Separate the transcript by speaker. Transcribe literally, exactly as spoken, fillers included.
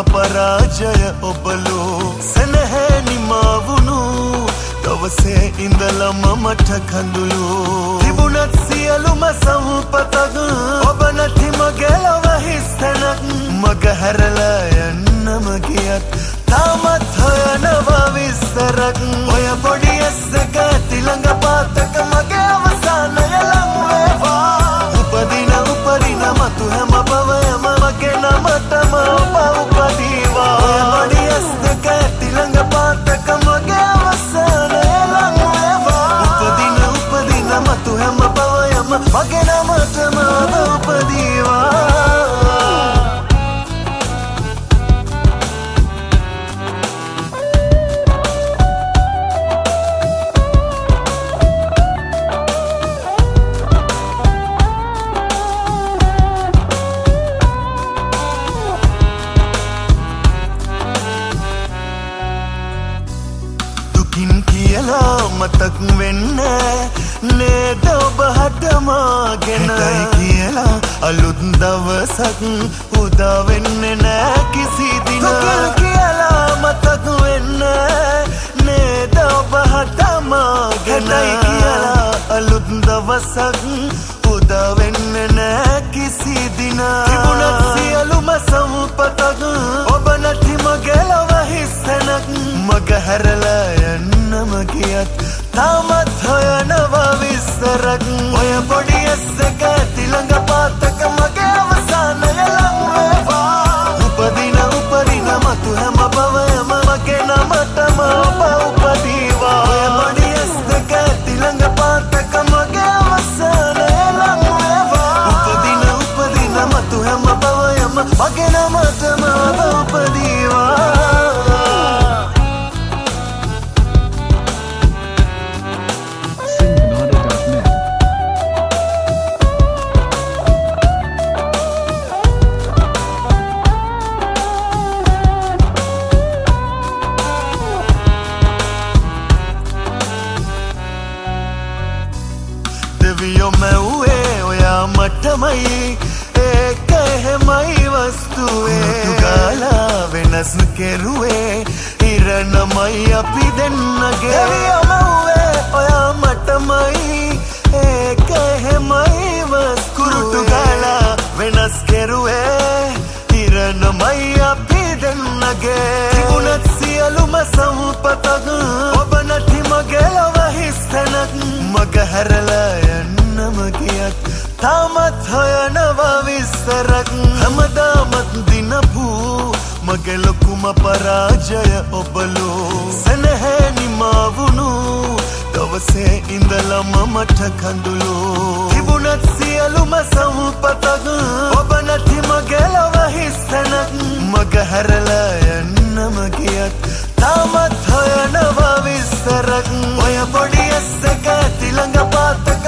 Speaker 1: පරාජය ඔබලෝ සනහැ නිමාවුණු දවසේ ඉඳලම මට කඳුළු තිබුණත් සියලුම සම්පතක් ඔබ නැති මගේ ලොව හිස් තැනක් මග හැරලා යන්නම ගියත් තාමත් හොයනවා විස්තරක් ඔය පොඩි ඇස්සක තිලඟ පාතක මගේ අවසානය ලං වේවා උපදින උපරින මතු හැම බවයම මගේ නමටම ඔබ උපදීවා ඔය පොඩි ඇස්සක තිලඟ පාතක මගේ අවසානය ලං වේවා උපදින උපරින මතු හැම බවයම මගේ නමටම ඔබ උපදීවා මතක් වෙන්න නේද ඔබ හටමාගෙන හිතයි කියලා අලුත් දවසක් උදා වෙන්නේ නෑ කිසි දිනක් දුකින් කියලා මතක් වෙන්න නේද ඔබ හටමාගෙන හිතයි කියලා අලුත් දවසක් උදා වෙන්නේ නෑ කිසි දිනක් තිබුණත් සියලුම සම්පතක් ඔබ නැති මගේ ලොව හිස් තැනක් මග හැරලා යන්නම ගියත් තාමත් හොයනවා විස්තරක් ඔය පොඩි ඇස්සක තිලඟ පාතක මගේ අවසානය ලං වේවා උපදින උපරින මතු හැම බවයම මගේ නමටම ඔබ උපදීවා ඔය පොඩි ඇස්සක තිලඟ පාතක මගේ අවසානය ලං වේවා උපදින උපරින මතු හැම බවයම මගේ නමටම ඔබ උපදීවා දෙවියෝ මැව්වේ ඔයා මටමයි ඒක එහෙමයි වස්තුවේ තුගාලා වෙනස් කෙරුවේ ඉරණමයි අපි දෙන්නගේ දෙවියෝ මැව්වේ ඔයා මටමයි ඒක එහෙමයි වස්තුවේ තුගාලා වෙනස් කෙරුවේ ඉරණමයි අපි දෙන්නගේ තිබුණත් සියලුම සම්පතක් ඔබ නැති මගේ ලොව හිස් තැනක් මග හැරලා යන්නම ගියත් තාමත් හොයනවා විස්තරක් හැමදාමත් දිනපු මගේ ලොකුම පරාජය ඔබලෝ සනහැ නිමාවුණු දවසේ ඉඳලම මට කඳුළු තිබුණත් සියලුම සම්පතක් ඔබ නැති මගේ ලොව හිස් තැනක් මග හැරලා යන්නම ගියත් තාමත් හොයනවා විස්තරක් ඔය පොඩි ඇස්සක තිලඟ පාතක